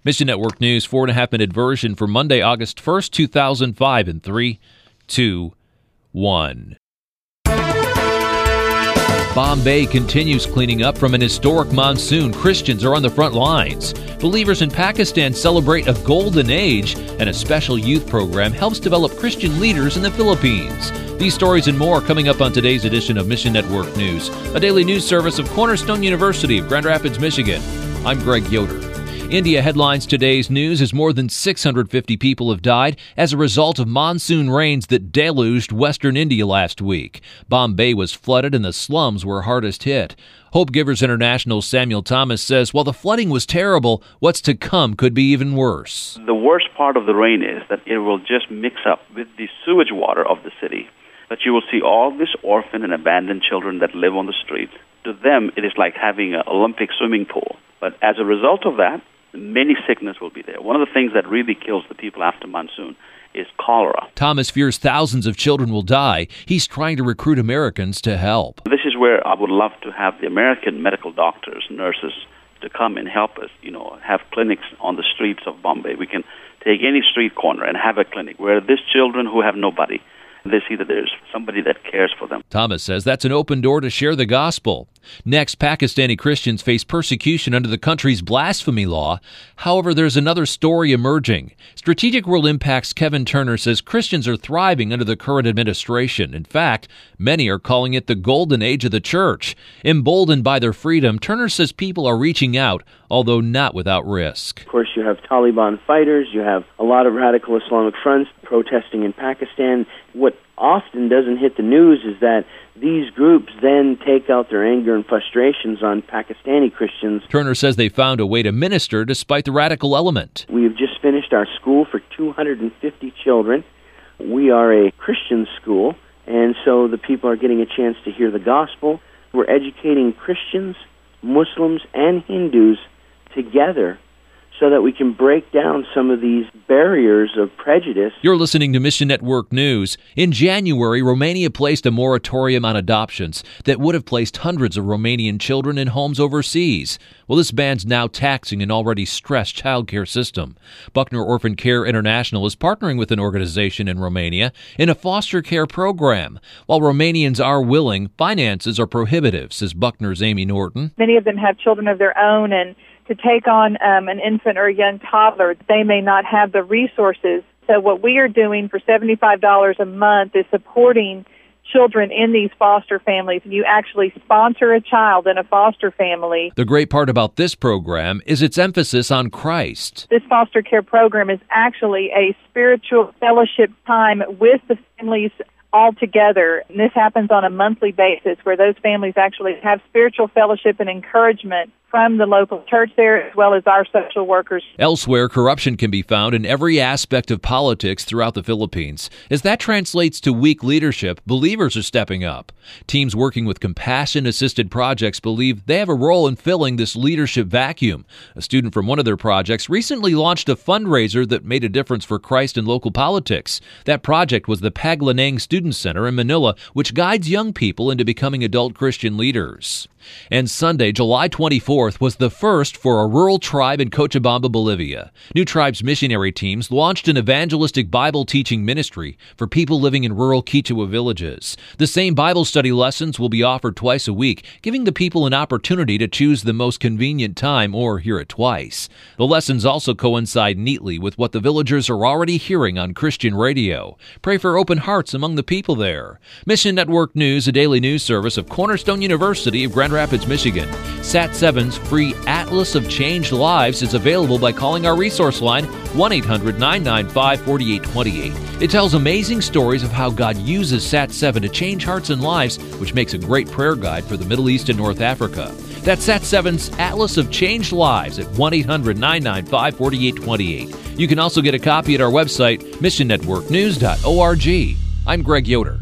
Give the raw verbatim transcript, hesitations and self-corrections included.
Mission Network News, four and a half minute version for Monday, August first, two thousand five, in three, two, one. Bombay continues cleaning up from an historic monsoon. Christians are on the front lines. Believers in Pakistan celebrate a golden age, and a special youth program helps develop Christian leaders in the Philippines. These stories and more coming up on today's edition of Mission Network News, a daily news service of Cornerstone University of Grand Rapids, Michigan. I'm Greg Yoder. India headlines today's news as more than six hundred fifty people have died as a result of monsoon rains that deluged western India last week. Bombay was flooded and the slums were hardest hit. Hope Givers International's Samuel Thomas says while the flooding was terrible, what's to come could be even worse. The worst part of the rain is that it will just mix up with the sewage water of the city. That you will see all these orphan and abandoned children that live on the streets. To them, it is like having an Olympic swimming pool. But as a result of that, many sickness will be there. One of the things that really kills the people after monsoon is cholera. Thomas fears thousands of children will die. He's trying to recruit Americans to help. This is where I would love to have the American medical doctors, nurses, to come and help us, you know, have clinics on the streets of Bombay. We can take any street corner and have a clinic where these children who have nobody, they see that there's somebody that cares for them. Thomas says that's an open door to share the gospel. Next, Pakistani Christians face persecution under the country's blasphemy law. However, there's another story emerging. Strategic World Impact's Kevin Turner says Christians are thriving under the current administration. In fact, many are calling it the golden age of the church. Emboldened by their freedom, Turner says people are reaching out, although not without risk. Of course, you have Taliban fighters, you have a lot of radical Islamic fronts protesting in Pakistan. What often doesn't hit the news is that these groups then take out their anger and frustrations on Pakistani Christians. Turner says they found a way to minister despite the radical element. We have just finished our school for two hundred fifty children. We are a Christian school, and so the people are getting a chance to hear the gospel. We're educating Christians, Muslims, and Hindus together so that we can break down some of these barriers of prejudice. You're listening to Mission Network News. In January, Romania placed a moratorium on adoptions that would have placed hundreds of Romanian children in homes overseas. Well, this ban's now taxing an already stressed child care system. Buckner Orphan Care International is partnering with an organization in Romania in a foster care program. While Romanians are willing, finances are prohibitive, says Buckner's Amy Norton. Many of them have children of their own, and to take on um, an infant or a young toddler, they may not have the resources. So what we are doing for seventy-five dollars a month is supporting children in these foster families. You actually sponsor a child in a foster family. The great part about this program is its emphasis on Christ. This foster care program is actually a spiritual fellowship time with the families all together. And this happens on a monthly basis where those families actually have spiritual fellowship and encouragement from the local church there, as well as our social workers. Elsewhere, corruption can be found in every aspect of politics throughout the Philippines. As that translates to weak leadership, believers are stepping up. Teams working with compassion-assisted projects believe they have a role in filling this leadership vacuum. A student from one of their projects recently launched a fundraiser that made a difference for Christ in local politics. That project was the Paglanang Student Center in Manila, which guides young people into becoming adult Christian leaders. And Sunday, July twenty-fourth, was the first for a rural tribe in Cochabamba, Bolivia. New Tribe's missionary teams launched an evangelistic Bible teaching ministry for people living in rural Quechua villages. The same Bible study lessons will be offered twice a week, giving the people an opportunity to choose the most convenient time or hear it twice. The lessons also coincide neatly with what the villagers are already hearing on Christian radio. Pray for open hearts among the people there. Mission Network News, a daily news service of Cornerstone University of Grand Rapids, Michigan. Sat seven's free Atlas of Changed Lives is available by calling our resource line, one eight hundred nine nine five four eight two eight. It tells amazing stories of how God uses Sat seven to change hearts and lives, which makes a great prayer guide for the Middle East and North Africa. That's Sat seven's Atlas of Changed Lives at one eight hundred nine nine five four eight two eight. You can also get a copy at our website, mission network news dot org. I'm Greg Yoder.